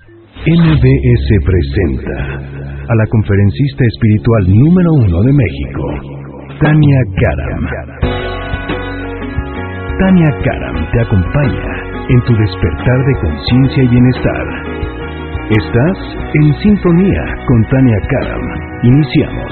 MBS presenta a la conferencista espiritual número 1 de México, Tania Karam. Tania Karam te acompaña en tu despertar de conciencia y bienestar. Estás en sintonía con Tania Karam. Iniciamos.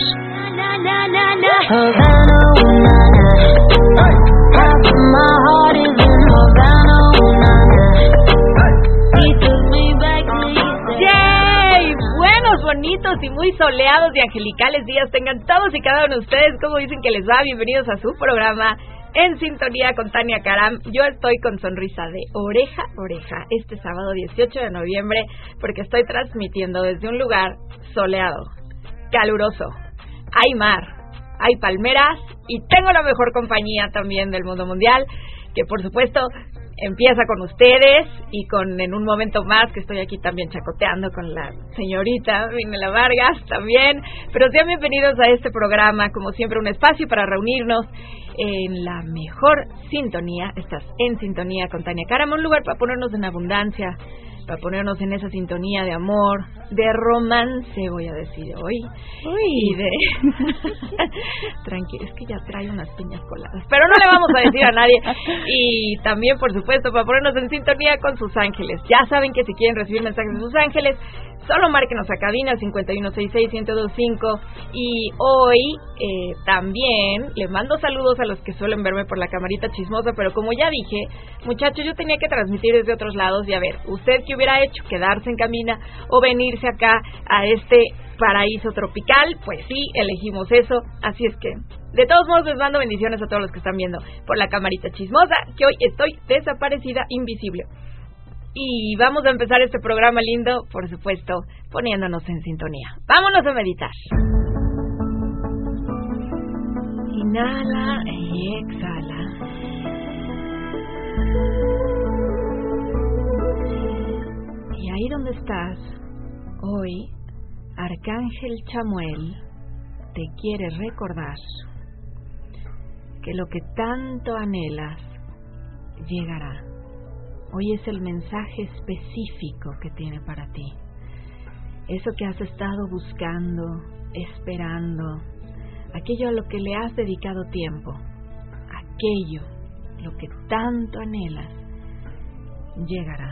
Bonitos y muy soleados y angelicales días tengan todos y cada uno de ustedes. ¿Cómo dicen que les va? Bienvenidos a su programa En Sintonía con Tania Karam. Yo estoy con sonrisa de oreja a oreja este sábado 18 de noviembre porque estoy transmitiendo desde un lugar soleado, caluroso. Hay mar, hay palmeras y tengo la mejor compañía también del mundo mundial, que por supuesto empieza con ustedes y en un momento más que estoy aquí también chacoteando con la señorita Vinela Vargas también. Pero sean bienvenidos a este programa, como siempre un espacio para reunirnos en la mejor sintonía. Estás en Sintonía con Tania Karam, un lugar para ponernos en abundancia, para ponernos en esa sintonía de amor, de romance, voy a decir hoy. Y de... Tranquilo, es que ya trae unas piñas coladas, pero no le vamos a decir a nadie. Y también, por supuesto, para ponernos en sintonía con sus ángeles. Ya saben que si quieren recibir mensajes de sus ángeles, solo márquenos a cabina 5166-1025. Y hoy también le mando saludos a los que suelen verme por la camarita chismosa, pero como ya dije, muchachos, yo tenía que transmitir desde otros lados. Y a ver, ¿usted qué hubiera hecho? ¿Quedarse en cabina o venirse acá a este paraíso tropical? Pues sí, elegimos eso. Así es que, de todos modos, les mando bendiciones a todos los que están viendo por la camarita chismosa, que hoy estoy desaparecida, invisible. Y vamos a empezar este programa lindo, por supuesto, poniéndonos en sintonía. Vámonos a meditar. Inhala y exhala. Y ahí donde estás, hoy, Arcángel Chamuel te quiere recordar que lo que tanto anhelas llegará. Hoy es el mensaje específico que tiene para ti. Eso que has estado buscando, esperando, aquello a lo que le has dedicado tiempo, aquello, lo que tanto anhelas, llegará.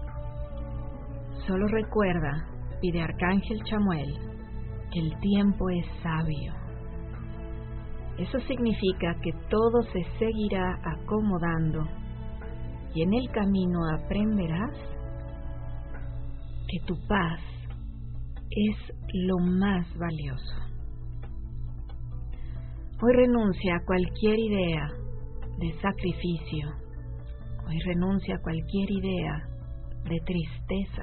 Solo recuerda, pide Arcángel Chamuel, que el tiempo es sabio. Eso significa que todo se seguirá acomodando y en el camino aprenderás que tu paz es lo más valioso. Hoy renuncia a cualquier idea de sacrificio. Hoy renuncia a cualquier idea de tristeza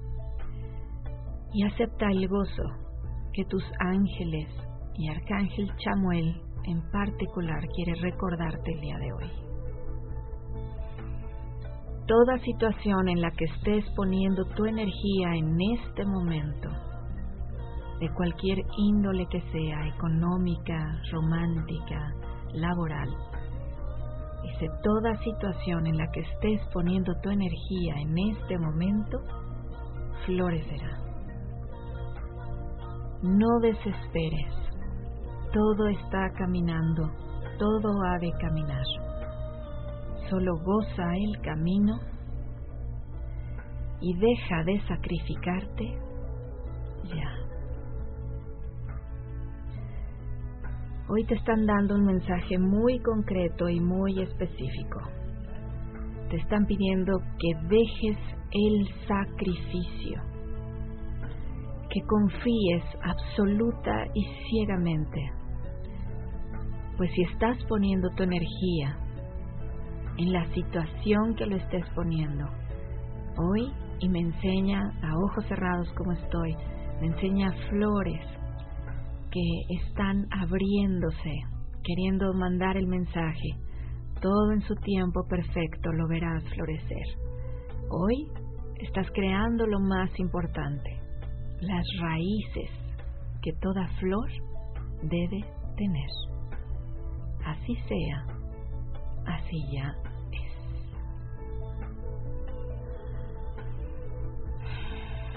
y acepta el gozo que tus ángeles y Arcángel Chamuel en particular quiere recordarte el día de hoy. Toda situación en la que estés poniendo tu energía en este momento, de cualquier índole que sea, económica, romántica, laboral, dice, toda situación en la que estés poniendo tu energía en este momento, florecerá. No desesperes, todo está caminando, todo ha de caminar. Solo goza el camino y deja de sacrificarte ya. Hoy te están dando un mensaje muy concreto y muy específico. Te están pidiendo que dejes el sacrificio, que confíes absoluta y ciegamente. Pues si estás poniendo tu energía en la situación que lo estés poniendo hoy, y me enseña a ojos cerrados como estoy, me enseña flores que están abriéndose, queriendo mandar el mensaje, todo en su tiempo perfecto lo verás florecer. Hoy estás creando lo más importante, las raíces que toda flor debe tener. Así sea, así ya es.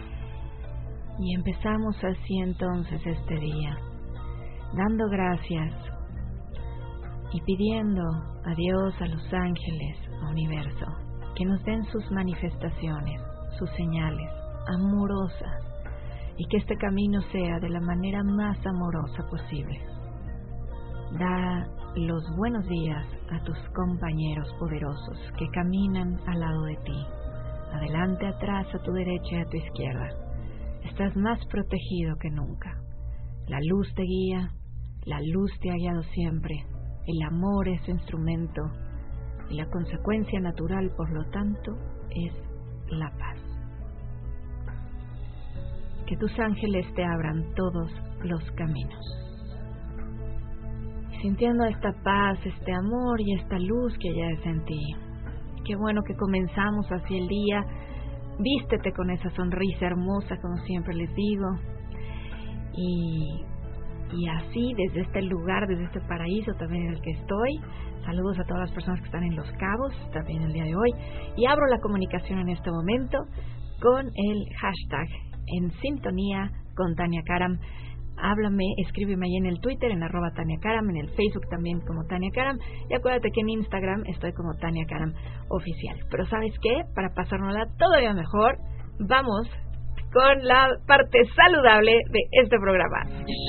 Y empezamos así entonces este día, dando gracias y pidiendo a Dios, a los ángeles, al universo, que nos den sus manifestaciones, sus señales amorosas, y que este camino sea de la manera más amorosa posible. Da los buenos días a tus compañeros poderosos que caminan al lado de ti, adelante, atrás, a tu derecha y a tu izquierda. Estás más protegido que nunca. La luz te guía, la luz te ha guiado siempre. El amor es su instrumento y la consecuencia natural, por lo tanto, es la paz. Que tus ángeles te abran todos los caminos. Sintiendo esta paz, este amor y esta luz que ya es en ti. Qué bueno que comenzamos así el día. Vístete con esa sonrisa hermosa, como siempre les digo. Y así, desde este lugar, desde este paraíso también en el que estoy, saludos a todas las personas que están en Los Cabos, también el día de hoy. Y abro la comunicación en este momento con el hashtag En Sintonía con Tania Karam. Háblame, escríbeme ahí en el Twitter, en @TaniaKaram, en el Facebook también como Tania Karam, y acuérdate que en Instagram estoy como Tania Karam Oficial. Pero ¿sabes qué? Para pasárnosla todavía mejor, vamos con la parte saludable de este programa.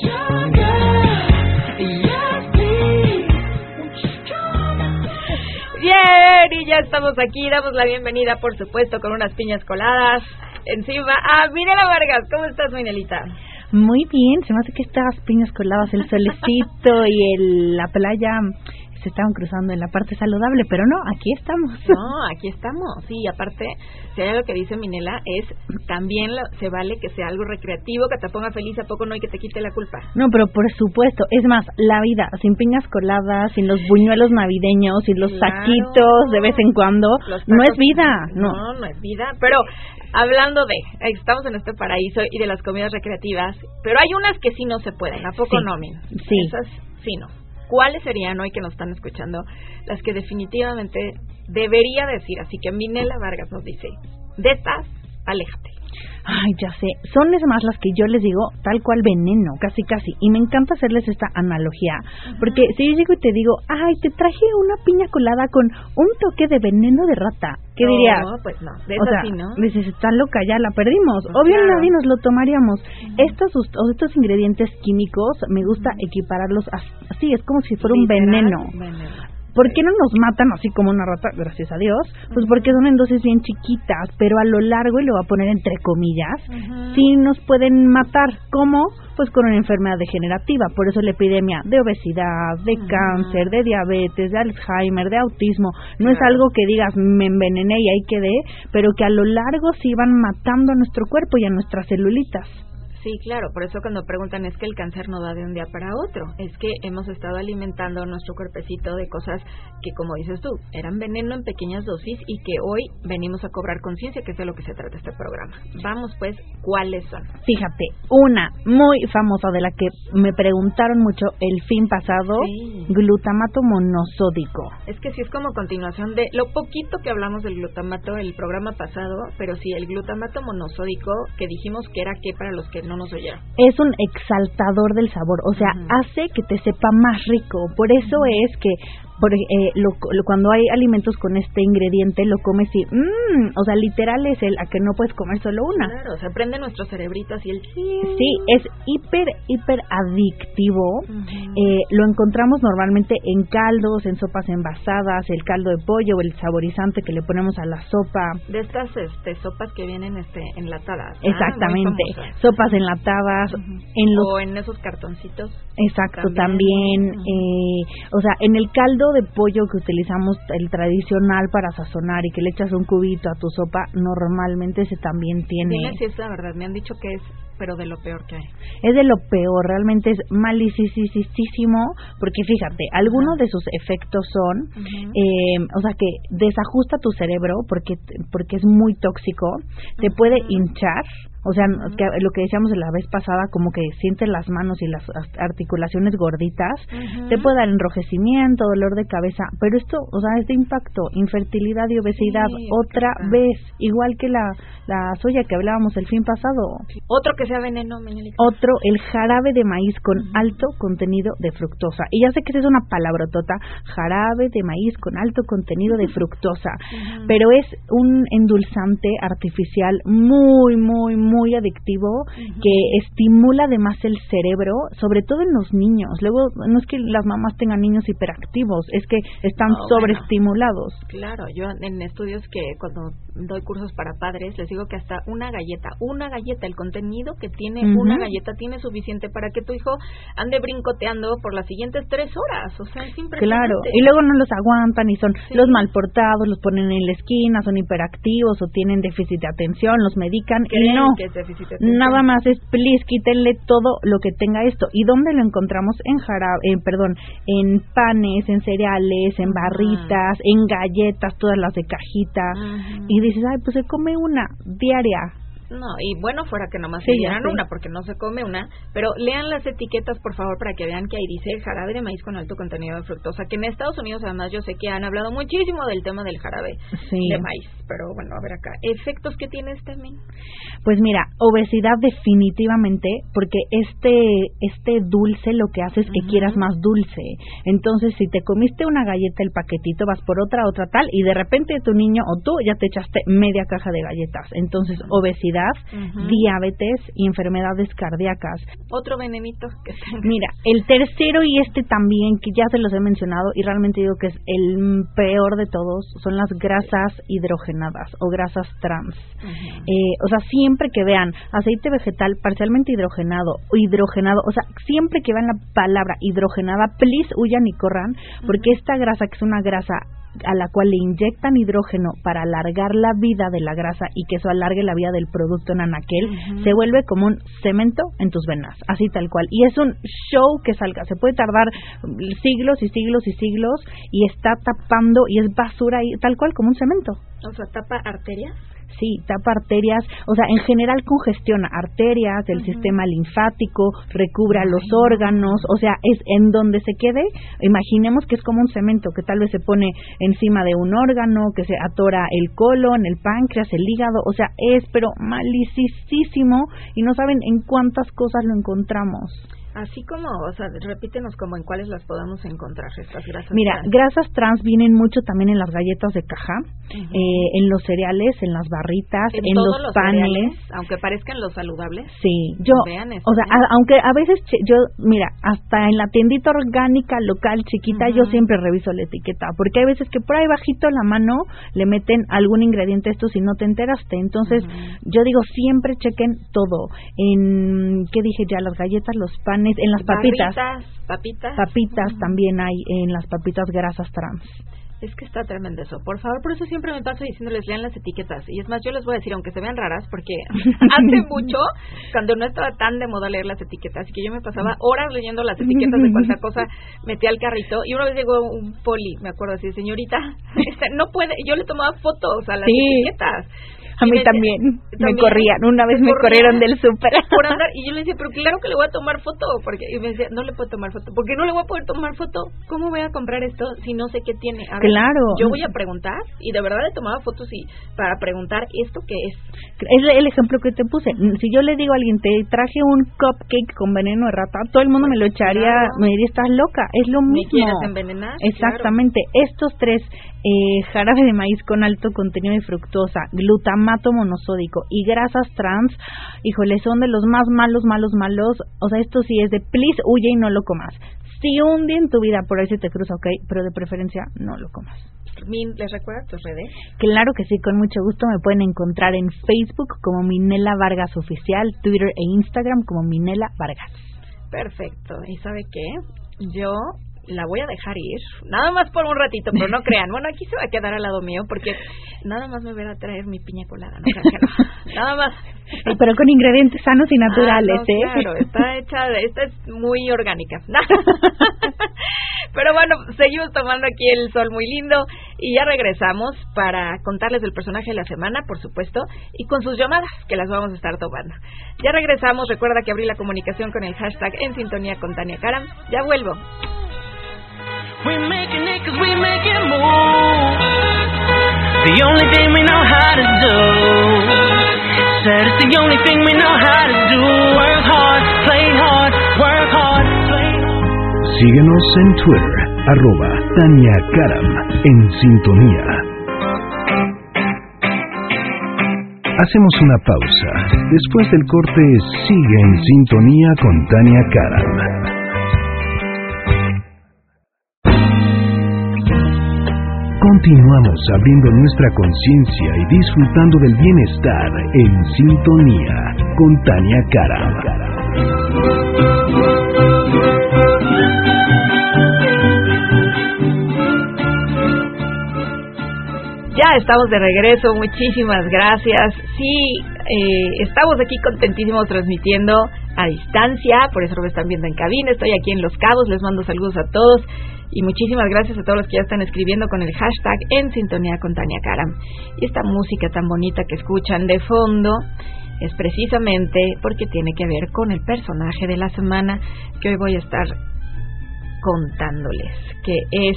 Bien, y ya estamos aquí, damos la bienvenida, por supuesto, con unas piñas coladas encima a Minela Vargas. ¿Cómo estás, Minelita? Muy bien, se me hace que estas piñas coladas, el solecito y la playa se estaban cruzando en la parte saludable, pero no, aquí estamos. No, aquí estamos, sí, aparte, si hay algo que dice Minela, es también se vale que sea algo recreativo, que te ponga feliz, ¿a poco no? Y que te quite la culpa. No, pero por supuesto, es más, la vida sin piñas coladas, sin los buñuelos navideños, sin los saquitos de vez en cuando, no es vida. No es vida, pero hablando de, estamos en este paraíso y de las comidas recreativas, pero hay unas que sí no se pueden, ¿a poco sí, no, Min? Sí. Esas sí no. ¿Cuáles serían hoy que nos están escuchando las que definitivamente debería decir? Así que Minela Vargas nos dice, de estas, aléjate. Ay, ya sé, son es más las que yo les digo tal cual veneno, casi, y me encanta hacerles esta analogía, porque si yo llego y te digo, ay, te traje una piña colada con un toque de veneno de rata, ¿qué dirías? No, pues no, de esa sí, ¿no? Dices, está loca, ya la perdimos, Pues obvio claro. Nadie nos lo tomaríamos. Estos ingredientes químicos me gusta equipararlos así, es como si fuera un veneno. ¿Por qué no nos matan así como una rata? Gracias a Dios. Pues porque son en dosis bien chiquitas, pero a lo largo, y lo voy a poner entre comillas, sí nos pueden matar. ¿Cómo? Pues con una enfermedad degenerativa. Por eso la epidemia de obesidad, de cáncer, de diabetes, de Alzheimer, de autismo. No es algo que digas, me envenené y ahí quedé, pero que a lo largo sí van matando a nuestro cuerpo y a nuestras celulitas. Sí, claro, por eso cuando preguntan es que el cáncer no da de un día para otro, es que hemos estado alimentando nuestro cuerpecito de cosas que, como dices tú, eran veneno en pequeñas dosis y que hoy venimos a cobrar conciencia, que es de lo que se trata este programa. Vamos pues, ¿cuáles son? Fíjate, una muy famosa de la que me preguntaron mucho el fin pasado, sí. Glutamato monosódico. Es que sí es como continuación de lo poquito que hablamos del glutamato el programa pasado, pero sí, el glutamato monosódico que dijimos que era que para los que no nos oyeron. Es un exaltador del sabor, o sea, hace que te sepa más rico. Por eso es que cuando hay alimentos con este ingrediente lo comes y o sea, literal es a que no puedes comer solo una. Claro, se prende nuestro cerebrito así el sí, es hiper adictivo. Lo encontramos normalmente en caldos, en sopas envasadas, el caldo de pollo o el saborizante que le ponemos a la sopa. De estas sopas que vienen enlatadas. Exactamente, sopas enlatadas o en esos cartoncitos. Exacto, también o sea, en el caldo de pollo que utilizamos, el tradicional para sazonar y que le echas un cubito a tu sopa, normalmente ese también tiene. Sí, es la verdad, me han dicho que es, pero de lo peor que hay. Es de lo peor, realmente es malísimo, porque fíjate, algunos de sus efectos son, o sea, que desajusta tu cerebro porque es muy tóxico, te puede hinchar. O sea, que lo que decíamos la vez pasada, como que sientes las manos y las articulaciones gorditas, te puede dar enrojecimiento, dolor de cabeza, pero esto, o sea, es de impacto, infertilidad y obesidad, otra vez, igual que la soya que hablábamos el fin pasado. Otro que sea veneno, Meñique. Otro, el jarabe de maíz con alto contenido de fructosa. Y ya sé que esa es una palabrotota, jarabe de maíz con alto contenido de fructosa, pero es un endulzante artificial muy, muy, muy adictivo que estimula además el cerebro, sobre todo en los niños. Luego, no es que las mamás tengan niños hiperactivos, es que están sobreestimulados. Claro, yo en estudios que cuando doy cursos para padres, les digo que hasta una galleta, el contenido que tiene una galleta tiene suficiente para que tu hijo ande brincoteando por las siguientes 3 horas. O sea, es impresionante. Claro, y luego no los aguantan y son los mal portados, los ponen en la esquina, son hiperactivos o tienen déficit de atención, los medican y no, que es déficit de atención. Nada más es, please, quítenle todo lo que tenga esto. ¿Y dónde lo encontramos? En en panes, en cereales, en barritas, en galletas, todas las de cajita. Y dices, ay, pues se come una diaria. No, y bueno, fuera que nomás se dieran una, porque no se come una, pero lean las etiquetas, por favor, para que vean que ahí dice jarabe de maíz con alto contenido de fructosa, que en Estados Unidos, además, yo sé que han hablado muchísimo del tema del jarabe de maíz, pero bueno, a ver acá, ¿efectos que tiene este, men? Pues mira, obesidad definitivamente, porque este dulce lo que hace es que quieras más dulce. Entonces, si te comiste una galleta, el paquetito, vas por otra tal, y de repente tu niño o tú ya te echaste media caja de galletas. Entonces, obesidad, diabetes y enfermedades cardíacas. Otro venenito que tenga. Mira, el tercero y este también, que ya se los he mencionado y realmente digo que es el peor de todos, son las grasas hidrogenadas o grasas trans. O sea, siempre que vean aceite vegetal parcialmente hidrogenado, o sea, siempre que vean la palabra hidrogenada, please huyan y corran, porque esta grasa, que es una grasa a la cual le inyectan hidrógeno para alargar la vida de la grasa y que eso alargue la vida del producto en anaquel, se vuelve como un cemento en tus venas, así tal cual. Y es un show que salga, se puede tardar siglos y siglos y siglos y está tapando y es basura ahí, tal cual como un cemento. O sea, ¿tapa arterias? Sí, tapa arterias, o sea, en general congestiona arterias, el sistema linfático, recubra los órganos, o sea, es en donde se quede, imaginemos que es como un cemento que tal vez se pone encima de un órgano, que se atora el colon, el páncreas, el hígado, o sea, es pero malicísimo y no saben en cuántas cosas lo encontramos. Así como, o sea, repítenos como en cuáles las podemos encontrar estas grasas. Mira, trans. grasas trans vienen mucho también en las galletas de caja, en los cereales, en las barritas, en los panes. Cereales, aunque parezcan los saludables. Sí, yo, o sea, aunque a veces mira, hasta en la tiendita orgánica local chiquita, yo siempre reviso la etiqueta, porque hay veces que por ahí bajito la mano le meten algún ingrediente esto si no te enteraste. Entonces, yo digo, siempre chequen todo. ¿Qué dije ya? Las galletas, los panes, en las papitas. Papitas también hay en las papitas grasas trans. Es que está tremendo eso. Por favor, por eso siempre me paso diciéndoles, lean las etiquetas. Y es más, yo les voy a decir, aunque se vean raras, porque hace mucho, cuando no estaba tan de moda leer las etiquetas, y que yo me pasaba horas leyendo las etiquetas de cualquier cosa, metía al carrito, y una vez llegó un poli, me acuerdo así, señorita, no puede, yo le tomaba fotos a las etiquetas. A mí también me corrían, una vez me corrieron del súper. Por andar, y yo le decía, pero claro que le voy a tomar foto, y me decía, no le puedo tomar foto, porque no le voy a poder tomar foto. ¿Cómo voy a comprar esto si no sé qué tiene? A ver, claro. Yo voy a preguntar, y de verdad le tomaba fotos para preguntar esto qué es. Es el ejemplo que te puse. Si yo le digo a alguien, te traje un cupcake con veneno de rata, todo el mundo me lo echaría, me diría, estás loca, es lo mismo. ¿Me quieres envenenar? Exactamente. Claro. Estos tres, jarabe de maíz con alto contenido de fructosa, glutamato monosódico y grasas trans, híjole, son de los más malos. O sea, esto sí es de please, huye y no lo comas. Si un día en tu vida por ahí se te cruza, ok, pero de preferencia no lo comas. ¿Les recuerdas tus redes? Claro que sí, con mucho gusto. Me pueden encontrar en Facebook como Minela Vargas Oficial, Twitter e Instagram como Minela Vargas. Perfecto. ¿Y sabe qué? Yo la voy a dejar ir, nada más por un ratito, pero no crean, bueno, aquí se va a quedar al lado mío, porque nada más me voy a traer mi piña colada, no crean que no, nada más. Pero con ingredientes sanos y naturales, Claro, esta es muy orgánica. Pero bueno, seguimos tomando aquí el sol muy lindo y ya regresamos para contarles el personaje de la semana, por supuesto, y con sus llamadas, que las vamos a estar tomando. Ya regresamos, recuerda que abrí la comunicación con el hashtag En Sintonía con Tania Karam. Ya vuelvo. We're making it 'cause we make it move. The only thing we know how to do. said it's the only thing we know how to do. Work hard, play hard, work hard, play hard. Síguenos en Twitter, @Tania Karam, en sintonía. Hacemos una pausa. Después del corte, sigue en sintonía con Tania Karam. Continuamos abriendo nuestra conciencia y disfrutando del bienestar en sintonía con Tania Karam. Ya estamos de regreso, muchísimas gracias. Sí, estamos aquí contentísimos transmitiendo a distancia, por eso lo están viendo en cabina. Estoy aquí en Los Cabos, les mando saludos a todos y muchísimas gracias a todos los que ya están escribiendo con el hashtag en sintonía con Tania Karam. Y esta música tan bonita que escuchan de fondo es precisamente porque tiene que ver con el personaje de la semana que hoy voy a estar contándoles, que es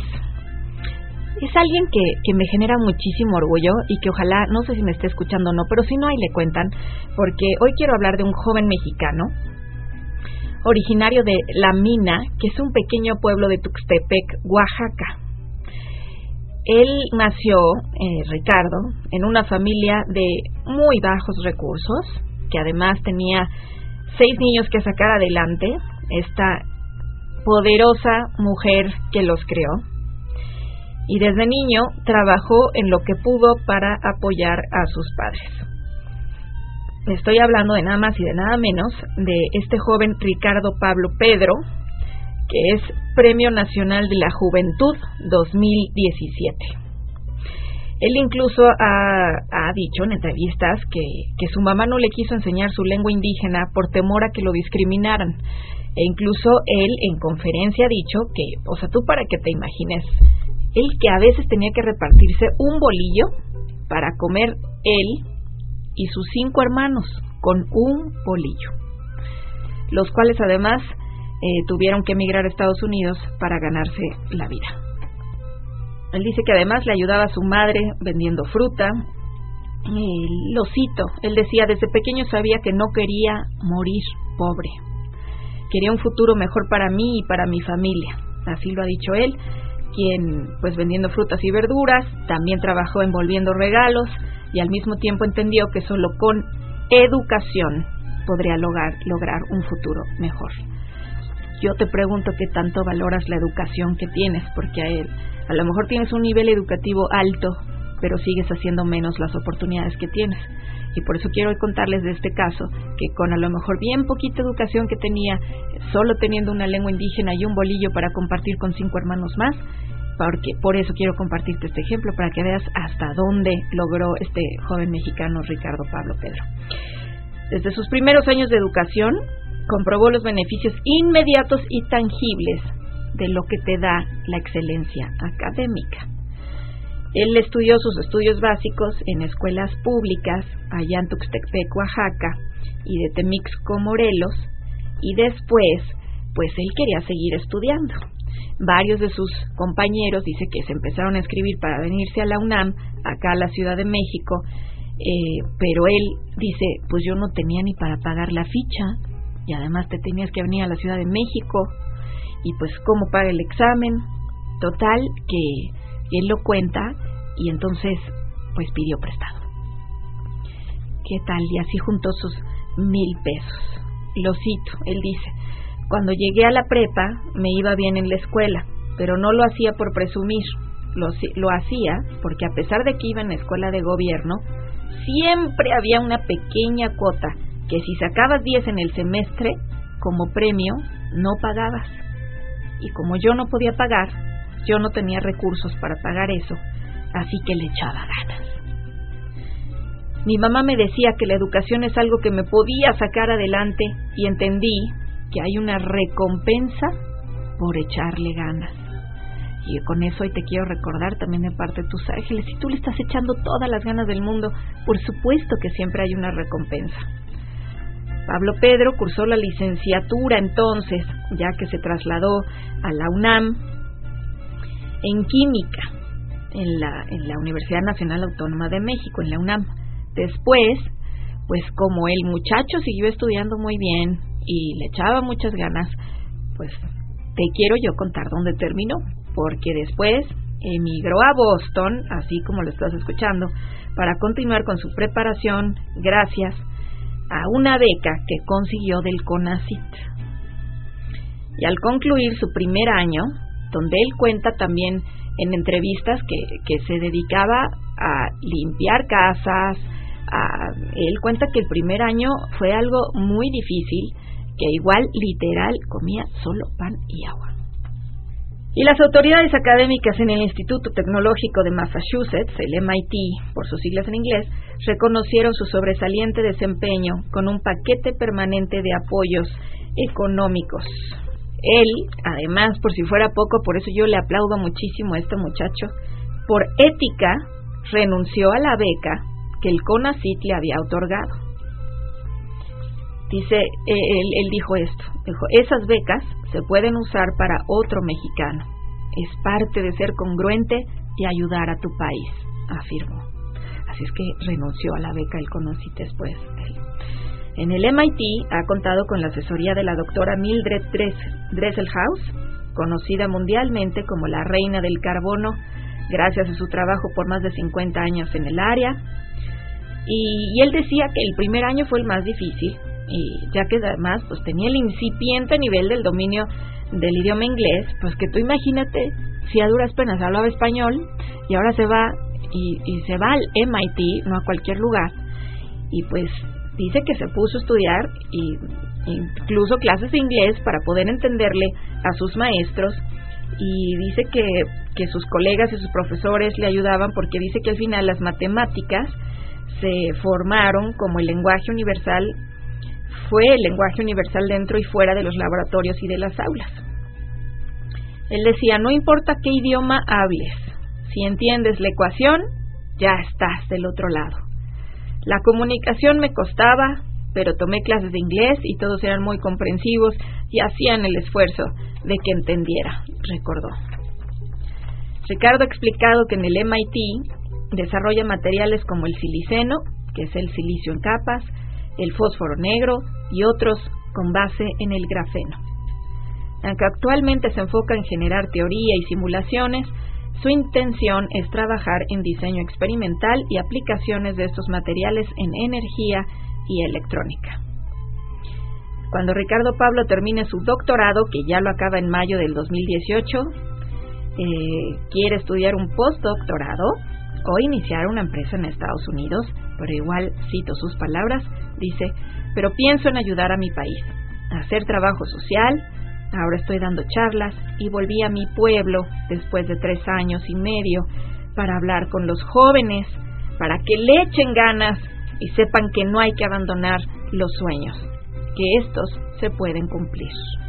alguien que me genera muchísimo orgullo y que ojalá, no sé si me esté escuchando o no, pero si no, ahí le cuentan, porque hoy quiero hablar de un joven mexicano originario de La Mina, que es un pequeño pueblo de Tuxtepec, Oaxaca. Él nació, Ricardo, en una familia de muy bajos recursos, que además tenía 6 niños que sacar adelante, esta poderosa mujer que los creó. Y desde niño trabajó en lo que pudo para apoyar a sus padres. Estoy hablando de nada más y de nada menos de este joven Ricardo Pablo Pedro, que es Premio Nacional de la Juventud 2017. Él incluso ha dicho en entrevistas que su mamá no le quiso enseñar su lengua indígena por temor a que lo discriminaran. E incluso él en conferencia ha dicho que, o sea, tú para que te imagines, él que a veces tenía que repartirse un bolillo para comer él y sus 5 hermanos con un bolillo, los cuales además tuvieron que emigrar a Estados Unidos para ganarse la vida. Él dice que además le ayudaba a su madre vendiendo fruta. Lo cito, él decía: desde pequeño sabía que no quería morir pobre, quería un futuro mejor para mí y para mi familia. Así lo ha dicho él, quien pues vendiendo frutas y verduras, también trabajó envolviendo regalos y al mismo tiempo entendió que solo con educación podría lograr un futuro mejor. Yo te pregunto qué tanto valoras la educación que tienes, porque a lo mejor tienes un nivel educativo alto, pero sigues haciendo menos las oportunidades que tienes. Y por eso quiero hoy contarles de este caso, que con a lo mejor bien poquita educación que tenía, solo teniendo una lengua indígena y un bolillo para compartir con 5 hermanos más, porque por eso quiero compartirte este ejemplo, para que veas hasta dónde logró este joven mexicano Ricardo Pablo Pedro. Desde sus primeros años de educación, comprobó los beneficios inmediatos y tangibles de lo que te da la excelencia académica. Él estudió sus estudios básicos en escuelas públicas allá en Tuxtepec, Oaxaca, y de Temixco, Morelos, y después, pues él quería seguir estudiando. Varios de sus compañeros dice que se empezaron a inscribir para venirse a la UNAM, acá a la Ciudad de México, pero él dice, pues yo no tenía ni para pagar la ficha, y además te tenías que venir a la Ciudad de México, y pues cómo paga el examen. Total, que él lo cuenta, y entonces pues pidió prestado. ¿Qué tal? Y así juntó sus 1,000 pesos. Lo cito, él dice: cuando llegué a la prepa me iba bien en la escuela, pero no lo hacía por presumir, lo hacía porque a pesar de que iba en la escuela de gobierno, siempre había una pequeña cuota que si sacabas 10 en el semestre, como premio, no pagabas. Y como yo no podía pagar, yo no tenía recursos para pagar eso, así que le echaba ganas. Mi mamá me decía que la educación es algo que me podía sacar adelante y entendí que hay una recompensa por echarle ganas. Y con eso hoy te quiero recordar también de parte de tus ángeles, si tú le estás echando todas las ganas del mundo, por supuesto que siempre hay una recompensa. Pablo Pedro cursó la licenciatura entonces, ya que se trasladó a la UNAM, en química, en la Universidad Nacional Autónoma de México, en la UNAM. Después, pues como el muchacho siguió estudiando muy bien y le echaba muchas ganas, pues te quiero yo contar dónde terminó, porque después emigró a Boston, así como lo estás escuchando, para continuar con su preparación gracias a una beca que consiguió del CONACYT. Y al concluir su primer año, donde él cuenta también en entrevistas que se dedicaba a limpiar casas, él cuenta que el primer año fue algo muy difícil, que igual literal comía solo pan y agua. Y las autoridades académicas en el Instituto Tecnológico de Massachusetts, el MIT, por sus siglas en inglés, reconocieron su sobresaliente desempeño con un paquete permanente de apoyos económicos. Él, además, por si fuera poco, por eso yo le aplaudo muchísimo a este muchacho, por ética renunció a la beca que el CONACYT le había otorgado. Dice, él dijo esto, dijo, esas becas se pueden usar para otro mexicano. Es parte de ser congruente y ayudar a tu país, afirmó. Así es que renunció a la beca del CONACYT después. En el MIT ha contado con la asesoría de la doctora Mildred Dresselhaus, conocida mundialmente como la reina del carbono, gracias a su trabajo por más de 50 años en el área. Y él decía que el primer año fue el más difícil, y ya que además pues tenía el incipiente nivel del dominio del idioma inglés, pues que tú imagínate si a duras penas hablaba español y ahora se va y se va al MIT, no a cualquier lugar, y pues dice que se puso a estudiar y incluso clases de inglés para poder entenderle a sus maestros, y dice que sus colegas y sus profesores le ayudaban porque dice que al final las matemáticas se formaron como el lenguaje universal, fue el lenguaje universal dentro y fuera de los laboratorios y de las aulas. Él decía, no importa qué idioma hables, si entiendes la ecuación, ya estás del otro lado. La comunicación me costaba, pero tomé clases de inglés y todos eran muy comprensivos y hacían el esfuerzo de que entendiera, recordó. Ricardo ha explicado que en el MIT desarrolla materiales como el siliceno, que es el silicio en capas, el fósforo negro y otros con base en el grafeno. Aunque actualmente se enfoca en generar teoría y simulaciones, su intención es trabajar en diseño experimental y aplicaciones de estos materiales en energía y electrónica. Cuando Ricardo Pablo termine su doctorado, que ya lo acaba en mayo del 2018, quiere estudiar un postdoctorado o iniciar una empresa en Estados Unidos, pero igual cito sus palabras, dice, pero pienso en ayudar a mi país, a hacer trabajo social. Ahora estoy dando charlas y volví a mi pueblo después de 3 años y medio para hablar con los jóvenes, para que le echen ganas y sepan que no hay que abandonar los sueños, que estos se pueden cumplir.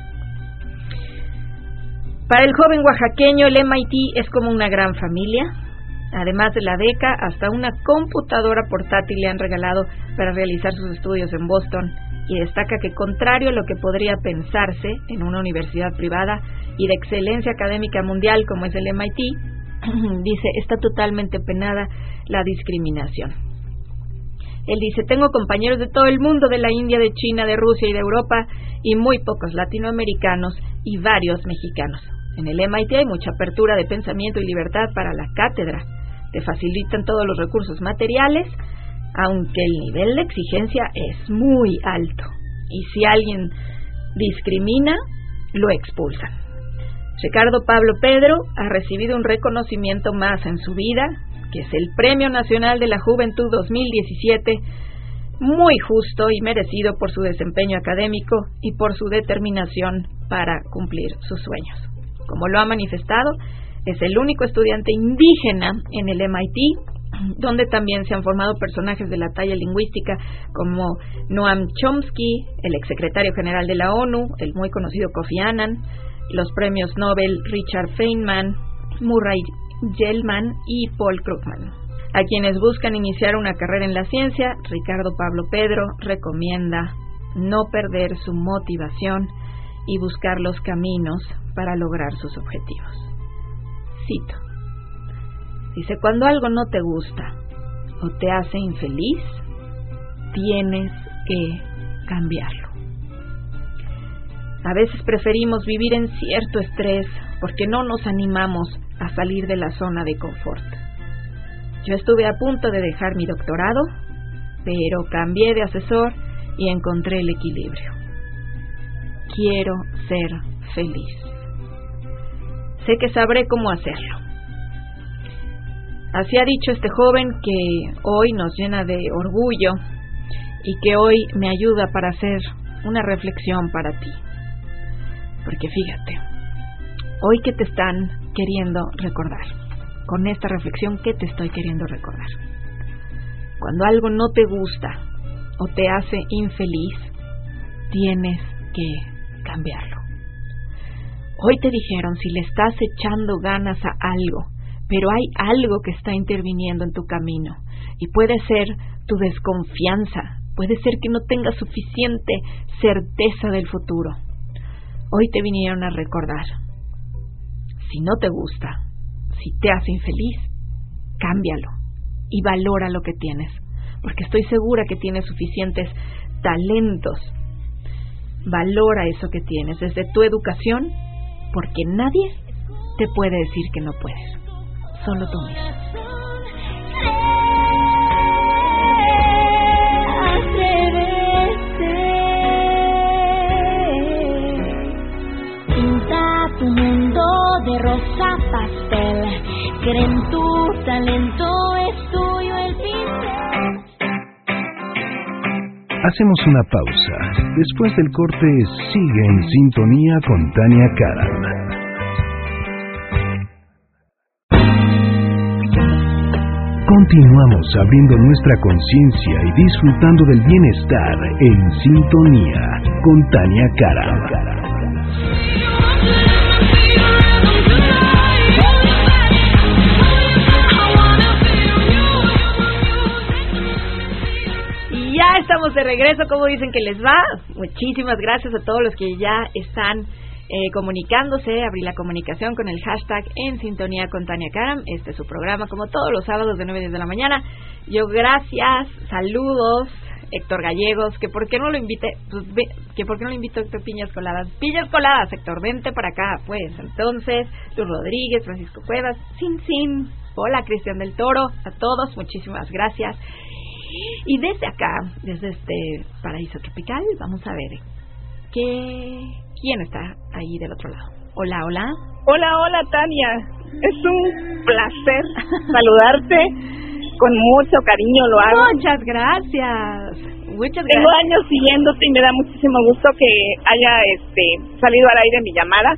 Para el joven oaxaqueño, el MIT es como una gran familia. Además de la beca, hasta una computadora portátil le han regalado para realizar sus estudios en Boston, y destaca que, contrario a lo que podría pensarse en una universidad privada y de excelencia académica mundial como es el MIT, dice, está totalmente penada la discriminación. Él dice, tengo compañeros de todo el mundo, de la India, de China, de Rusia y de Europa, y muy pocos latinoamericanos y varios mexicanos. En el MIT hay mucha apertura de pensamiento y libertad para la cátedra. Te facilitan todos los recursos materiales, aunque el nivel de exigencia es muy alto. Y si alguien discrimina, lo expulsan. Ricardo Pablo Pedro ha recibido un reconocimiento más en su vida, que es el Premio Nacional de la Juventud 2017, muy justo y merecido por su desempeño académico y por su determinación para cumplir sus sueños. Como lo ha manifestado, es el único estudiante indígena en el MIT, donde también se han formado personajes de la talla lingüística como Noam Chomsky, el exsecretario general de la ONU, el muy conocido Kofi Annan, los premios Nobel Richard Feynman, Murray Gell-Mann y Paul Krugman. A quienes buscan iniciar una carrera en la ciencia, Ricardo Pablo Pedro recomienda no perder su motivación y buscar los caminos para lograr sus objetivos. Cito. Dice, cuando algo no te gusta o te hace infeliz, tienes que cambiarlo. A veces preferimos vivir en cierto estrés porque no nos animamos a salir de la zona de confort. Yo estuve a punto de dejar mi doctorado, pero cambié de asesor y encontré el equilibrio. Quiero ser feliz. Sé que sabré cómo hacerlo. Así ha dicho este joven que hoy nos llena de orgullo y que hoy me ayuda para hacer una reflexión para ti. Porque fíjate, hoy que te están queriendo recordar, con esta reflexión, ¿qué te estoy queriendo recordar? Cuando algo no te gusta o te hace infeliz, tienes que cambiarlo. Hoy te dijeron si le estás echando ganas a algo, pero hay algo que está interviniendo en tu camino y puede ser tu desconfianza, puede ser que no tengas suficiente certeza del futuro. Hoy te vinieron a recordar, si no te gusta, si te hace infeliz, cámbialo y valora lo que tienes, porque estoy segura que tienes suficientes talentos. Valora eso que tienes desde tu educación, porque nadie te puede decir que no puedes, solo tú mismo. Tu mundo de rosa pastel, cree en tu talento, es tuyo el pincel. Hacemos una pausa. Después del corte, sigue en sintonía con Tania Karam. Continuamos abriendo nuestra conciencia y disfrutando del bienestar en sintonía con Tania Karam. Ya estamos de regreso. ¿Cómo dicen que les va? Muchísimas gracias a todos los que ya están comunicándose. Abrí la comunicación con el hashtag En Sintonía con Tania Karam. Este es su programa, como todos los sábados de 9 a 10 de la mañana. Yo gracias, saludos, Héctor Gallegos, que por qué no lo invité, pues, que por qué no lo invito a Héctor Piñas Coladas, Héctor, vente para acá, pues. Entonces, Luz Rodríguez, Francisco Cuevas, Sin, hola, Cristian del Toro, a todos, muchísimas gracias. Y desde acá, desde este paraíso tropical, vamos a ver quién está ahí del otro lado. Hola. Hola, Tania. Es un placer saludarte. Con mucho cariño lo hago. Muchas gracias. Tengo años siguiéndote y me da muchísimo gusto que haya salido al aire mi llamada.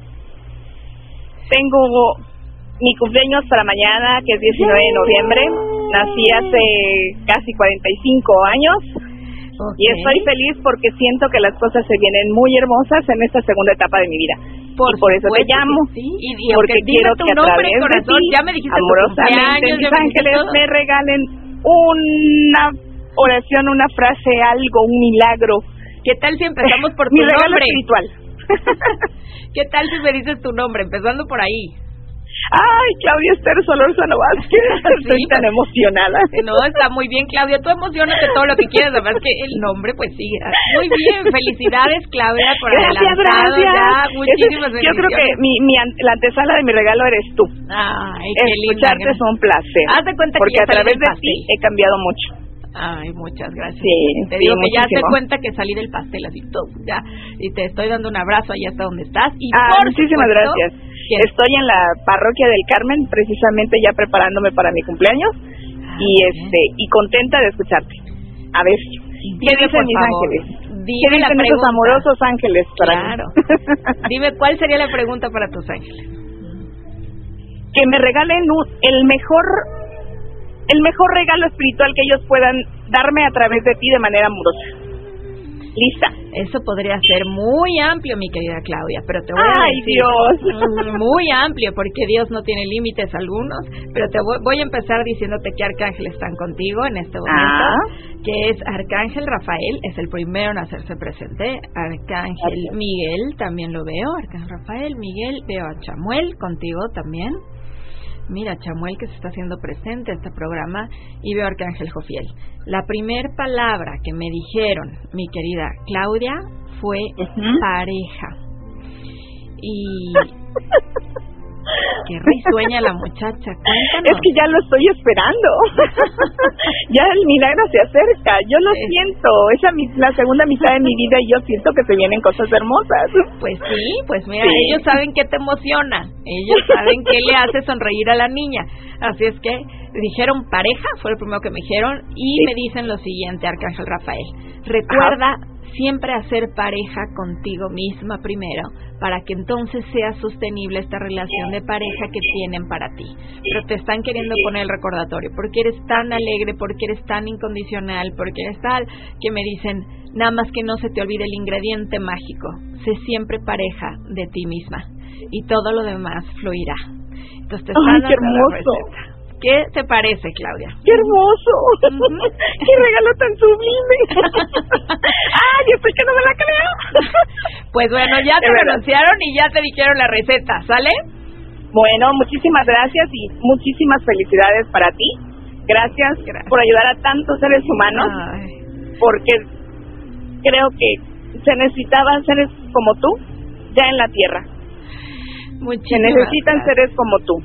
Tengo mi cumpleaños para mañana, que es 19 de noviembre. Nací hace casi 45 años. Okay. Y estoy feliz porque siento que las cosas se vienen muy hermosas en esta segunda etapa de mi vida. Por eso te llamo. Sí. Y porque quiero que a través de ti, ya me dijiste amorosamente, mis ángeles me regalen una oración, una frase, algo, un milagro. ¿Qué tal si empezamos por tu mi nombre? regalo espiritual. ¿Qué tal si me dices tu nombre, empezando por ahí? Ay, Claudia Esther Solórzano Vázquez, estoy tan emocionada. No, está muy bien, Claudia, tú emocionate todo lo que quieras, además que el nombre pues sigue. Muy bien, felicidades, Claudia, por adelantado. Gracias. Muchísimas felicidades. Yo creo que la antesala de mi regalo eres tú. Ay, qué linda. Escucharte es un placer. Haz de cuenta porque que a través de ti he cambiado mucho. Ay, muchas gracias. Sí, te digo que muchísimo. ya te cuenta que salí del pastel así todo, ya, y te estoy dando un abrazo allá hasta donde estás. Y muchísimas gracias. Estoy en la parroquia del Carmen, precisamente ya preparándome para mi cumpleaños y contenta de escucharte. A ver, ¿qué dicen mis ángeles? ¿Qué dicen esos amorosos ángeles para mí? Dime, ¿cuál sería la pregunta para tus ángeles? Que me regalen el mejor regalo espiritual que ellos puedan darme a través de ti de manera amorosa. ¿Lista? Eso podría ser muy amplio, mi querida Claudia, pero te voy a decir... Dios! Muy amplio, porque Dios no tiene límites algunos, pero te voy a empezar diciéndote qué arcángeles están contigo en este momento, que es Arcángel Rafael, es el primero en hacerse presente, Arcángel Miguel, también lo veo, Arcángel Rafael, Miguel, veo a Chamuel, contigo también, Mira, Chamuel, que se está haciendo presente a este programa, y veo a Arcángel Jofiel. La primer palabra que me dijeron, mi querida Claudia, fue pareja. Y qué risueña la muchacha, cuéntanos. Es que ya lo estoy esperando. Ya el milagro se acerca, yo lo siento. La segunda mitad de mi vida y yo siento que se vienen cosas hermosas. Pues sí, pues mira, ellos saben qué te emociona, ellos saben qué le hace sonreír a la niña. Así es que dijeron pareja, fue el primero que me dijeron, y me dicen lo siguiente, Arcángel Rafael. Recuerda siempre hacer pareja contigo misma primero, para que entonces sea sostenible esta relación de pareja que tienen para ti. Pero te están queriendo poner el recordatorio, porque eres tan alegre, porque eres tan incondicional, porque eres tal, que me dicen, nada más que no se te olvide el ingrediente mágico, sé siempre pareja de ti misma, y todo lo demás fluirá. Entonces te están dando la receta. ¿Qué te parece, Claudia? ¡Qué hermoso! ¡Qué regalo tan sublime! ¡Ay, estoy que no me la creo! Pues bueno, ya te anunciaron y ya te dijeron la receta, ¿sale? Bueno, muchísimas gracias y muchísimas felicidades para ti. Gracias por ayudar a tantos seres humanos, porque creo que se necesitaban seres como tú ya en la Tierra. Se necesitan seres como tú.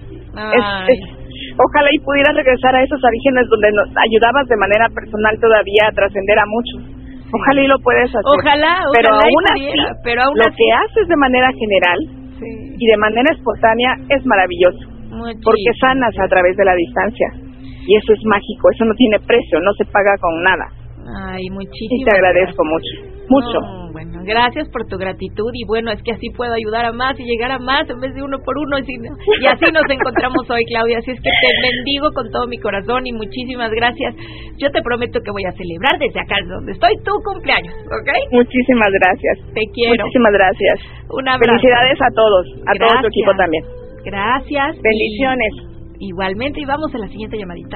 Ojalá y pudieras regresar a esos orígenes donde nos ayudabas de manera personal todavía a trascender a muchos. Ojalá y lo puedes hacer. Ojalá pero aún así, que haces de manera general y de manera espontánea es maravilloso. Porque sanas a través de la distancia. Y eso es mágico, eso no tiene precio, no se paga con nada. Ay, muchísimas y te agradezco mucho. Bueno, gracias por tu gratitud, y bueno, es que así puedo ayudar a más y llegar a más en vez de uno por uno, y así nos encontramos hoy, Claudia. Así es que te bendigo con todo mi corazón y muchísimas gracias. Yo te prometo que voy a celebrar desde acá donde estoy tu cumpleaños, ¿ok? Muchísimas gracias. Te quiero. Muchísimas gracias. Un abrazo. Felicidades a todos, todo tu equipo también. Gracias. Bendiciones. Igualmente, y vamos a la siguiente llamadita.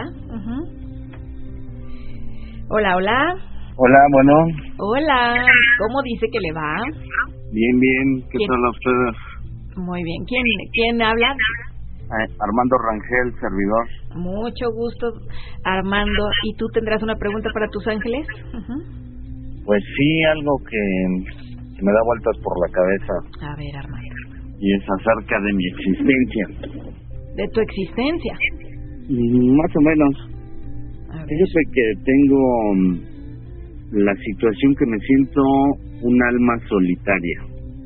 Hola. Hola, bueno. Hola, ¿cómo dice que le va? Bien, ¿qué tal a ustedes? Muy bien, ¿quién habla? Armando Rangel, servidor. Mucho gusto, Armando. ¿Y tú tendrás una pregunta para tus ángeles? Pues sí, algo que me da vueltas por la cabeza. A ver, Armando. Y es acerca de mi existencia. ¿De tu existencia? Más o menos. Fíjate que tengo la situación que me siento un alma solitaria.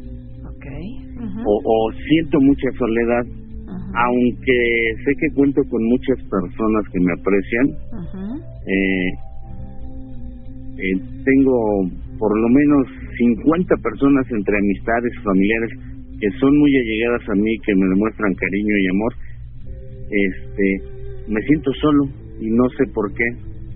O siento mucha soledad, aunque sé que cuento con muchas personas que me aprecian. Tengo por lo menos 50 personas entre amistades, familiares, que son muy allegadas a mí, que me demuestran cariño y amor. Me siento solo y no sé por qué.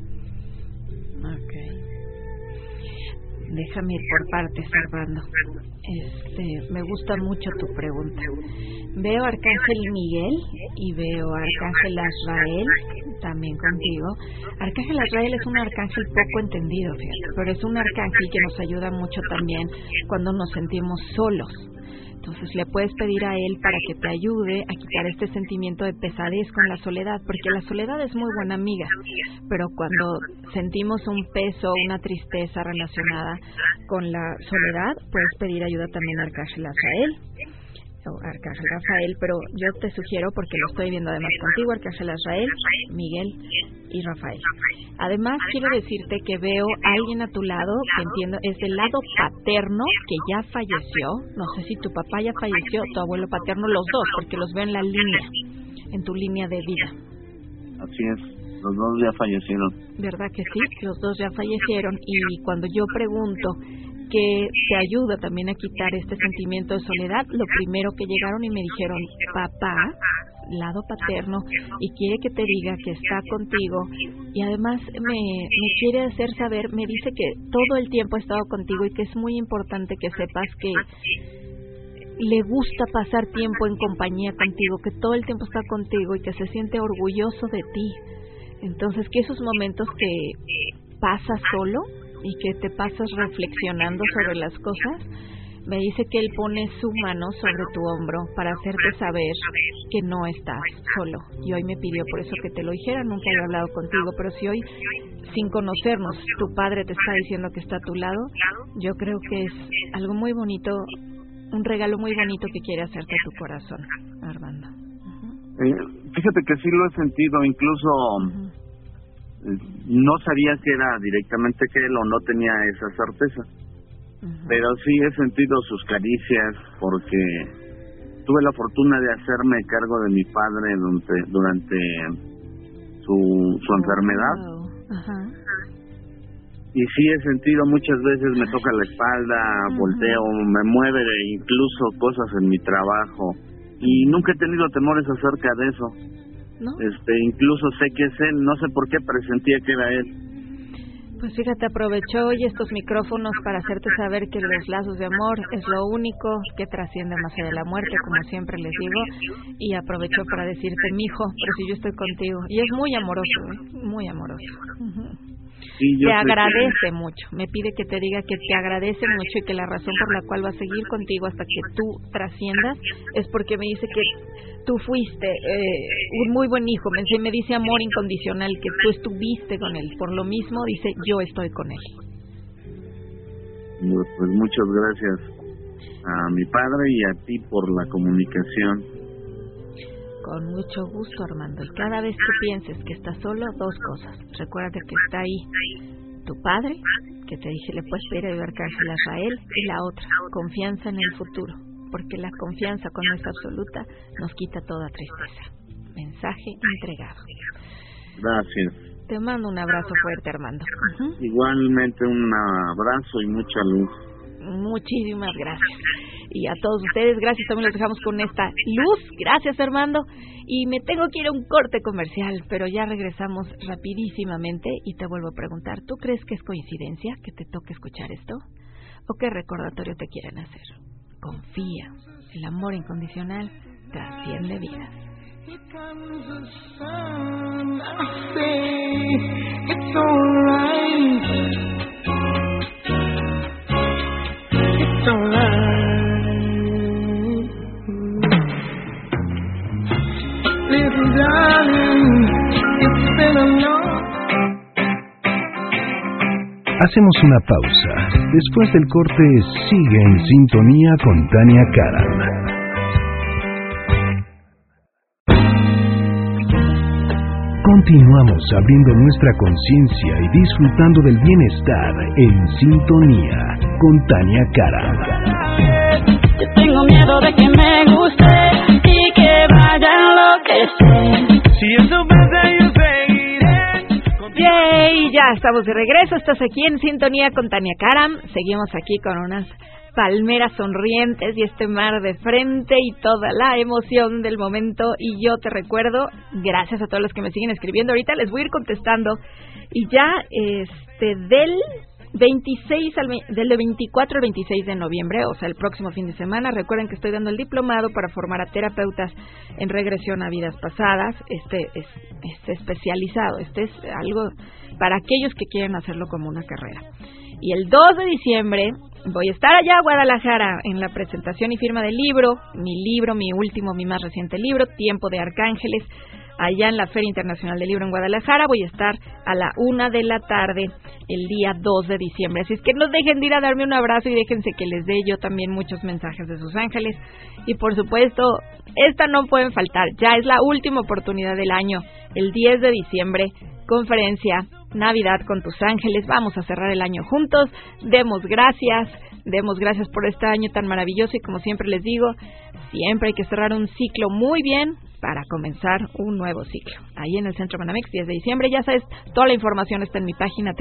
Déjame ir por partes, Armando. Me gusta mucho tu pregunta. Veo a Arcángel Miguel y veo a Arcángel Azrael también contigo. Arcángel Azrael es un arcángel poco entendido, fíjate, pero es un arcángel que nos ayuda mucho también cuando nos sentimos solos. Entonces le puedes pedir a él para que te ayude a quitar este sentimiento de pesadez con la soledad, porque la soledad es muy buena amiga, pero cuando sentimos un peso, una tristeza relacionada con la soledad, puedes pedir ayuda también a Arcángel Azrael o Arcángel Rafael, pero yo te sugiero, porque lo estoy viendo además contigo, Arcángel Azrael, Miguel y Rafael. Además, quiero decirte que veo a alguien a tu lado, que entiendo es del lado paterno, que ya falleció. No sé si tu papá ya falleció, tu abuelo paterno, los dos, porque los veo en la línea, en tu línea de vida. Así es, los dos ya fallecieron. ¿Verdad que sí? Los dos ya fallecieron, y cuando yo pregunto que te ayuda también a quitar este sentimiento de soledad, lo primero que llegaron y me dijeron, papá, lado paterno, y quiere que te diga que está contigo, y además me quiere hacer saber, me dice que todo el tiempo ha estado contigo y que es muy importante que sepas que le gusta pasar tiempo en compañía contigo, que todo el tiempo está contigo y que se siente orgulloso de ti. Entonces, que esos momentos que pasas solo y que te pasas reflexionando sobre las cosas, Me dice que él pone su mano sobre tu hombro para hacerte saber que no estás solo. Y hoy me pidió por eso que te lo dijera. Nunca había hablado contigo, pero si hoy, sin conocernos, tu padre te está diciendo que está a tu lado, yo creo que es algo muy bonito, un regalo muy bonito que quiere hacerte a tu corazón, Armando. Fíjate que sí lo he sentido, incluso no sabía que era directamente que él o no tenía esa certeza. Pero sí he sentido sus caricias porque tuve la fortuna de hacerme cargo de mi padre durante su enfermedad. Y sí he sentido muchas veces, me toca la espalda, volteo, me mueve incluso cosas en mi trabajo y nunca he tenido temores acerca de eso. ¿No? Incluso sé que es él, no sé por qué presentía que era él. Pues fíjate, aprovechó hoy estos micrófonos para hacerte saber que los lazos de amor es lo único que trasciende más allá de la muerte, como siempre les digo, y aprovechó para decirte, mijo, pero si yo estoy contigo. Y es muy amoroso, muy amoroso. Sí, te agradece mucho, me pide que te diga que te agradece mucho y que la razón por la cual va a seguir contigo hasta que tú trasciendas es porque me dice que tú fuiste un muy buen hijo, me dice amor incondicional, que tú estuviste con él, por lo mismo dice yo estoy con él. Pues muchas gracias a mi padre y a ti por la comunicación. Con mucho gusto, Armando. Y cada vez que pienses que estás solo, dos cosas. Recuérdate que está ahí tu padre, que te dije le puedes pedir ayuda Arcángel Rafael, y la otra, confianza en el futuro, porque la confianza cuando es absoluta nos quita toda tristeza. Mensaje entregado. Gracias. Te mando un abrazo fuerte, Armando. Igualmente un abrazo y mucha luz. Muchísimas gracias. Y a todos ustedes, gracias, también los dejamos con esta luz. Gracias, Armando. Y me tengo que ir a un corte comercial, pero ya regresamos rapidísimamente y te vuelvo a preguntar, ¿tú crees que es coincidencia que te toque escuchar esto? ¿O qué recordatorio te quieren hacer? Confía, el amor incondicional trasciende vidas. Hacemos una pausa. Después del corte, sigue en sintonía con Tania Karam. Continuamos abriendo nuestra conciencia y disfrutando del bienestar en sintonía con Tania Karam. Yo tengo miedo de que me guste y que vaya a enloquecer. Si eso pasa, yo seguiré. Yay, ya estamos de regreso. Estás aquí en sintonía con Tania Karam. Seguimos aquí con unas palmeras sonrientes y este mar de frente y toda la emoción del momento. Y yo te recuerdo, gracias a todos los que me siguen escribiendo, ahorita les voy a ir contestando. Y ya del 24 al 26 de noviembre, o sea, el próximo fin de semana, recuerden que estoy dando el diplomado para formar a terapeutas en regresión a vidas pasadas. Este es especializado, este es algo para aquellos que quieren hacerlo como una carrera. Y el 2 de diciembre voy a estar allá a Guadalajara en la presentación y firma del libro, mi más reciente libro, Tiempo de Arcángeles, allá en la Feria Internacional del Libro en Guadalajara. Voy a estar a la 1 de la tarde el día 2 de diciembre. Así es que no dejen de ir a darme un abrazo y déjense que les dé yo también muchos mensajes de sus ángeles. Y por supuesto, esta no pueden faltar. Ya es la última oportunidad del año. El 10 de diciembre, conferencia Navidad con tus ángeles. Vamos a cerrar el año juntos. Demos gracias por este año tan maravilloso y como siempre les digo, siempre hay que cerrar un ciclo muy bien para comenzar un nuevo ciclo. Ahí en el Centro Banamex, 10 de diciembre, ya sabes, toda la información está en mi página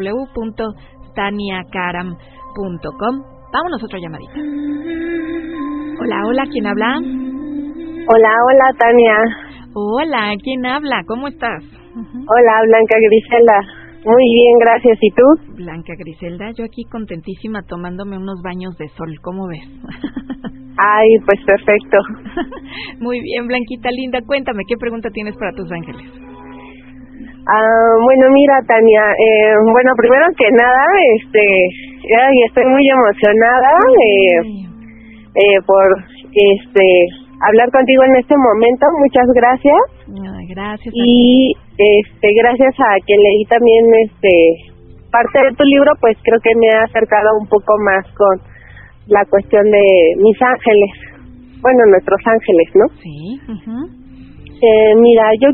www.taniakaram.com. Vámonos otra llamadita. Hola, ¿quién habla? Hola, Tania. Hola, ¿quién habla? ¿Cómo estás? Hola, Blanca Griselda. Muy bien, gracias. ¿Y tú? Blanca Griselda, yo aquí contentísima tomándome unos baños de sol. ¿Cómo ves? Ay, pues perfecto. Muy bien, Blanquita linda. Cuéntame, ¿qué pregunta tienes para tus ángeles? Bueno, mira, Tania, primero que nada, Ay, estoy muy emocionada por hablar contigo en este momento. Muchas gracias. Ay, gracias. Y gracias a que leí también parte de tu libro, pues creo que me ha acercado un poco más con la cuestión de mis ángeles. Bueno, nuestros ángeles, ¿no? Sí. Mira, yo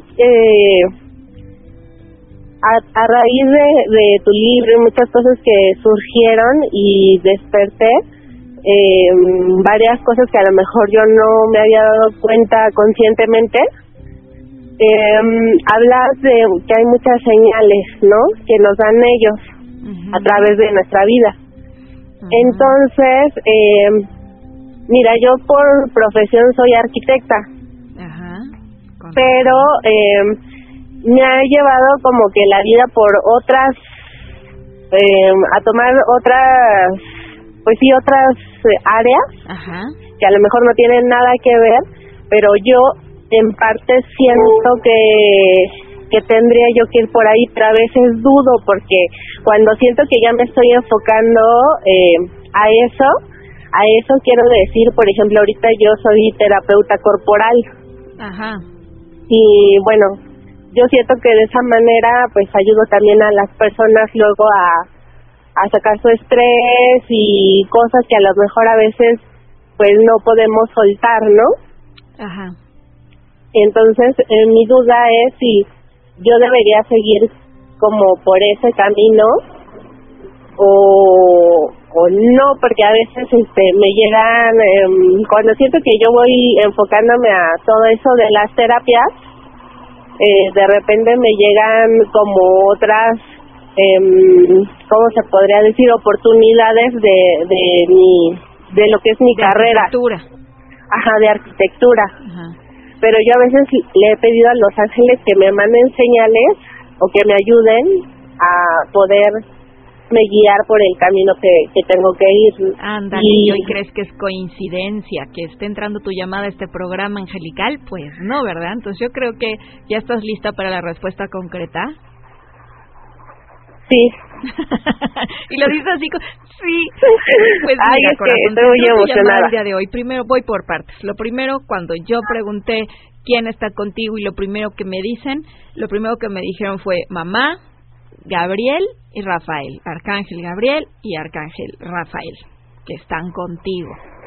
a raíz de tu libro y muchas cosas que surgieron y desperté varias cosas que a lo mejor yo no me había dado cuenta conscientemente. Hablas de que hay muchas señales, ¿no?, que nos dan ellos a través de nuestra vida. Entonces, mira, yo por profesión soy arquitecta, pero me ha llevado como que la vida por otras, a tomar otras, pues sí, otras áreas que a lo mejor no tienen nada que ver, pero yo en parte siento que tendría yo que ir por ahí, pero a veces dudo, porque cuando siento que ya me estoy enfocando a eso quiero decir, por ejemplo, ahorita yo soy terapeuta corporal. Y bueno, yo siento que de esa manera pues ayudo también a las personas luego a sacar su estrés y cosas que a lo mejor a veces pues no podemos soltar, ¿no? Entonces, mi duda es si yo debería seguir como por ese camino o no, porque a veces me llegan, cuando siento que yo voy enfocándome a todo eso de las terapias, de repente me llegan como otras, ¿cómo se podría decir?, oportunidades de lo que es mi carrera. De arquitectura. Pero yo a veces le he pedido a los ángeles que me manden señales o que me ayuden a poderme guiar por el camino que tengo que ir. Ándale, ¿y hoy crees que es coincidencia que esté entrando tu llamada a este programa angelical? Pues no, ¿verdad? Entonces yo creo que ya estás lista para la respuesta concreta. Sí. Y lo dices así, sí. Pues ay, mira, es que estoy muy emocionada el día de hoy. Primero voy por partes. Lo primero, cuando yo pregunté quién está contigo y lo primero que me dijeron fue mamá, Gabriel y Rafael, Arcángel Gabriel y Arcángel Rafael, que están contigo.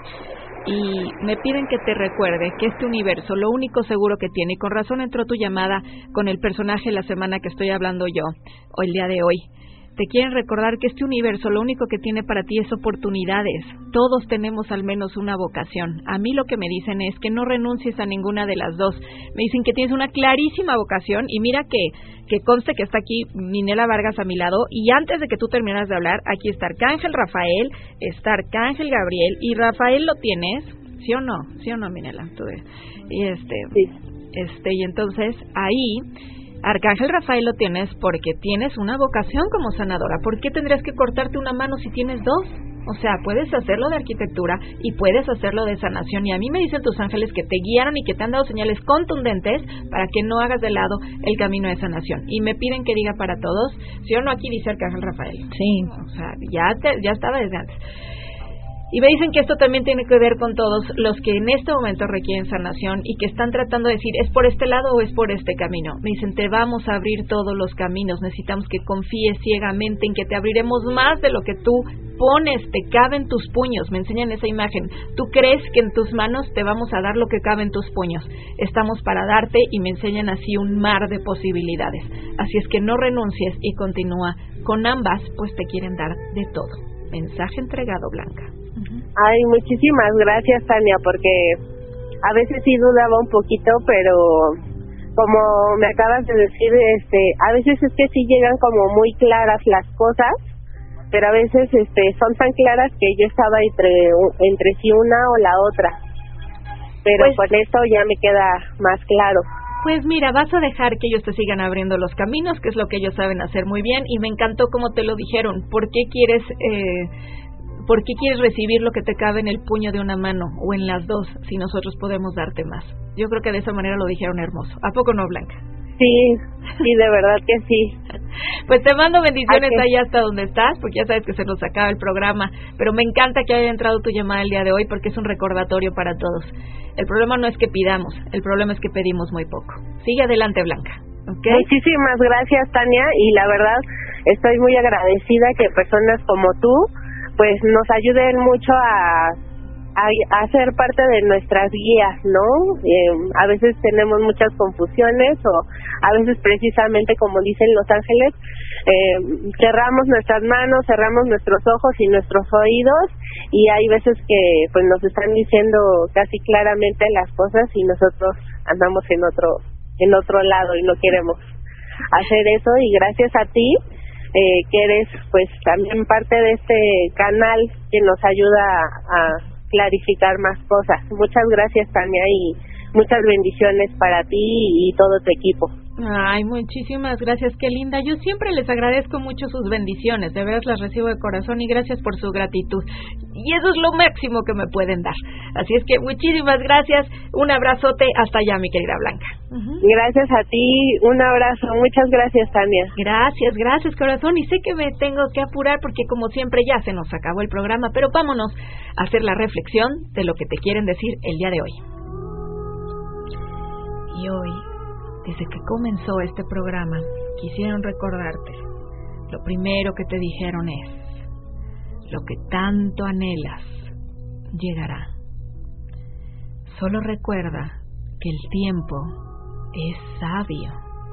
Y me piden que te recuerde que este universo, lo único seguro que tiene, y con razón entró tu llamada con el personaje de la semana que estoy hablando yo, o el día de hoy, te quieren recordar que este universo lo único que tiene para ti es oportunidades. Todos tenemos al menos una vocación. A mí lo que me dicen es que no renuncies a ninguna de las dos. Me dicen que tienes una clarísima vocación y mira que conste que está aquí Minela Vargas a mi lado y antes de que tú terminaras de hablar, aquí está Arcángel Rafael, está Arcángel Gabriel y Rafael lo tienes, ¿sí o no? ¿Sí o no, Minela? Y sí. Y entonces ahí Arcángel Rafael lo tienes porque tienes una vocación como sanadora. ¿Por qué tendrías que cortarte una mano si tienes dos? O sea, puedes hacerlo de arquitectura y puedes hacerlo de sanación. Y a mí me dicen tus ángeles que te guiaron y que te han dado señales contundentes para que no hagas de lado el camino de sanación. Y me piden que diga para todos, ¿sí o no? Aquí dice Arcángel Rafael. Sí. O sea, ya estaba desde antes. Y me dicen que esto también tiene que ver con todos los que en este momento requieren sanación y que están tratando de decir, ¿es por este lado o es por este camino? Me dicen, te vamos a abrir todos los caminos, necesitamos que confíes ciegamente en que te abriremos más de lo que tú pones, te cabe en tus puños. Me enseñan esa imagen. Tú crees que en tus manos te vamos a dar lo que cabe en tus puños. Estamos para darte y me enseñan así un mar de posibilidades. Así es que no renuncies y continúa. Con ambas, pues te quieren dar de todo. Mensaje entregado, Blanca. Ay, muchísimas gracias, Tania, porque a veces sí dudaba un poquito, pero como me acabas de decir, a veces es que sí llegan como muy claras las cosas, pero a veces son tan claras que yo estaba entre si una o la otra. Pero pues, con esto ya me queda más claro. Pues mira, vas a dejar que ellos te sigan abriendo los caminos, que es lo que ellos saben hacer muy bien, y me encantó como te lo dijeron. ¿Por qué quieres recibir lo que te cabe en el puño de una mano o en las dos si nosotros podemos darte más? Yo creo que de esa manera lo dijeron hermoso. ¿A poco no, Blanca? Sí, de verdad que sí. Pues te mando bendiciones ahí hasta donde estás, porque ya sabes que se nos acaba el programa, pero me encanta que haya entrado tu llamada el día de hoy, porque es un recordatorio para todos. El problema no es que pidamos, el problema es que pedimos muy poco. Sigue adelante, Blanca. ¿Okay? Muchísimas gracias, Tania, y la verdad estoy muy agradecida que personas como tú pues nos ayuden mucho a ser parte de nuestras guías, ¿no? A veces tenemos muchas confusiones o a veces precisamente como dicen los ángeles, cerramos nuestras manos, cerramos nuestros ojos y nuestros oídos y hay veces que pues nos están diciendo casi claramente las cosas y nosotros andamos en otro lado y no queremos hacer eso, y gracias a ti que eres pues también parte de este canal que nos ayuda a clarificar más cosas. Muchas gracias, Tania, y muchas bendiciones para ti y todo tu equipo. Ay, muchísimas gracias, qué linda. Yo siempre les agradezco mucho sus bendiciones, de veras las recibo de corazón y gracias por su gratitud. Y eso es lo máximo que me pueden dar. Así es que muchísimas gracias, un abrazote hasta allá, mi querida Blanca. Gracias a ti, un abrazo, muchas gracias, Tania. Gracias, corazón, y sé que me tengo que apurar porque como siempre ya se nos acabó el programa, pero vámonos a hacer la reflexión de lo que te quieren decir el día de hoy. Y hoy, desde que comenzó este programa, quisieron recordarte, lo primero que te dijeron es, lo que tanto anhelas llegará. Solo recuerda que el tiempo es sabio.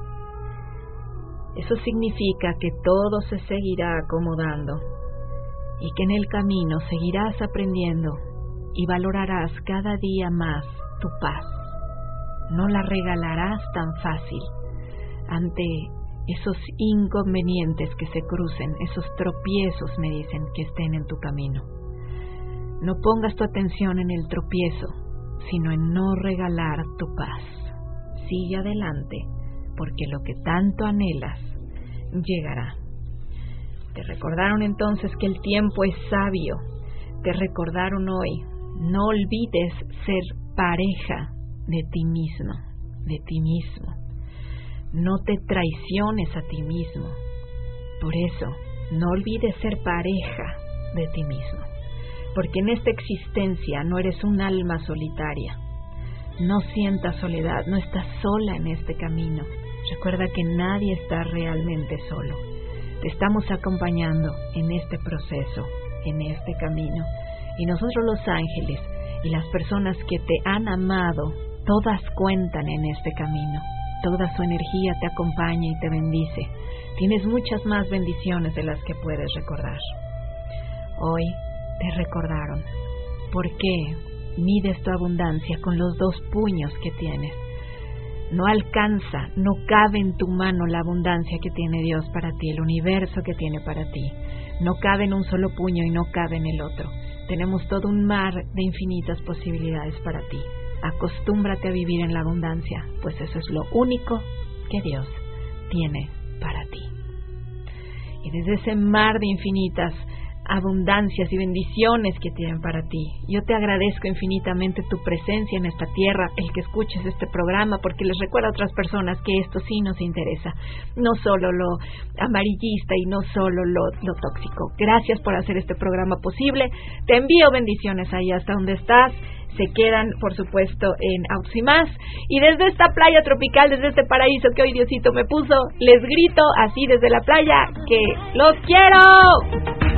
Eso significa que todo se seguirá acomodando y que en el camino seguirás aprendiendo y valorarás cada día más tu paz. No la regalarás tan fácil ante esos inconvenientes que se crucen, esos tropiezos, me dicen, que estén en tu camino. No pongas tu atención en el tropiezo, sino en no regalar tu paz. Sigue adelante, porque lo que tanto anhelas llegará. Te recordaron entonces que el tiempo es sabio. Te recordaron hoy, no olvides ser pareja de ti mismo, de ti mismo. No te traiciones a ti mismo. Por eso, no olvides ser pareja de ti mismo, porque en esta existencia no eres un alma solitaria. No sientas soledad, no estás sola en este camino. Recuerda que nadie está realmente solo. Te estamos acompañando en este proceso, en este camino. Y nosotros los ángeles y las personas que te han amado, todas cuentan en este camino. Toda su energía te acompaña y te bendice. Tienes muchas más bendiciones de las que puedes recordar. Hoy te recordaron por qué mides tu abundancia con los 2 puños que tienes. No alcanza, no cabe en tu mano la abundancia que tiene Dios para ti, el universo que tiene para ti. No cabe en un solo puño y no cabe en el otro. Tenemos todo un mar de infinitas posibilidades para ti. Acostúmbrate a vivir en la abundancia, pues eso es lo único que Dios tiene para ti. Y desde ese mar de infinitas abundancias y bendiciones que tienen para ti, yo te agradezco infinitamente tu presencia en esta tierra, el que escuches este programa, porque les recuerdo a otras personas que esto sí nos interesa, no solo lo amarillista y no solo lo tóxico. Gracias por hacer este programa posible. Te envío bendiciones ahí hasta donde estás. Se quedan, por supuesto, en Auximás. Y desde esta playa tropical, desde este paraíso que hoy Diosito me puso, les grito así desde la playa que ¡los quiero!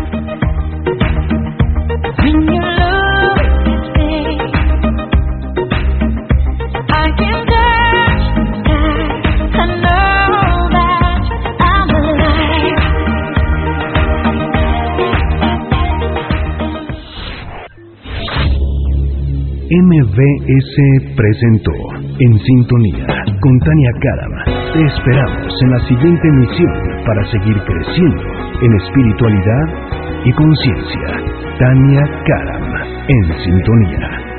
MBS presentó En Sintonía con Tania Karam. Te esperamos en la siguiente emisión para seguir creciendo en espiritualidad y conciencia. Tania Karam, En Sintonía.